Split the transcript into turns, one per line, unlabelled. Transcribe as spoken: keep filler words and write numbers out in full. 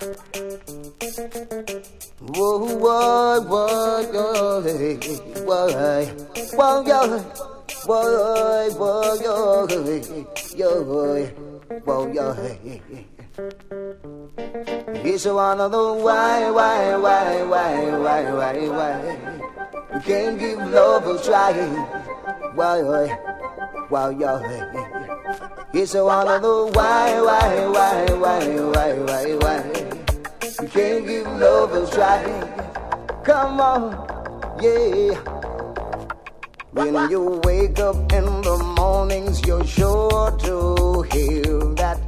Whoa, whoa, whoa, whoa, hey, whoa, hey, whoa, yo, whoa, whoa, yo, hey, yo, whoa, yo, hey. It's one of the why, why, why, why, why, why, why. You can't give love a try. Why, why, why, yo, hey. It's one of the why, why, why, why, why, why, why. You can't give love a try. Come on, yeah. When you wake up in the mornings, you're sure to hear that